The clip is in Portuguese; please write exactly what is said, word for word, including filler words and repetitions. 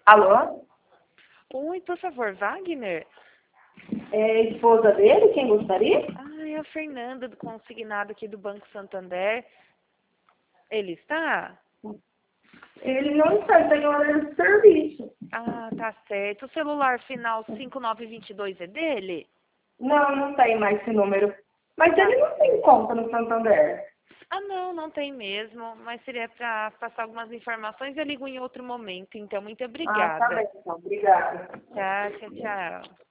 Alô? Oi, por favor, Wagner? É a esposa dele? Quem gostaria? Ah, é a Fernanda, do consignado aqui do Banco Santander. Ele está? Ele não está, ele tem horário de serviço. Ah, tá certo. O celular final cinco nove dois dois é dele? Não, não tem mais esse número. Mas Tá. ele não tem conta no Santander. Ah, não, não tem mesmo, mas seria para passar algumas informações, eu ligo em outro momento, então muito Ah, tá obrigada. bem, então. Obrigada. Tá, tchau, tchau.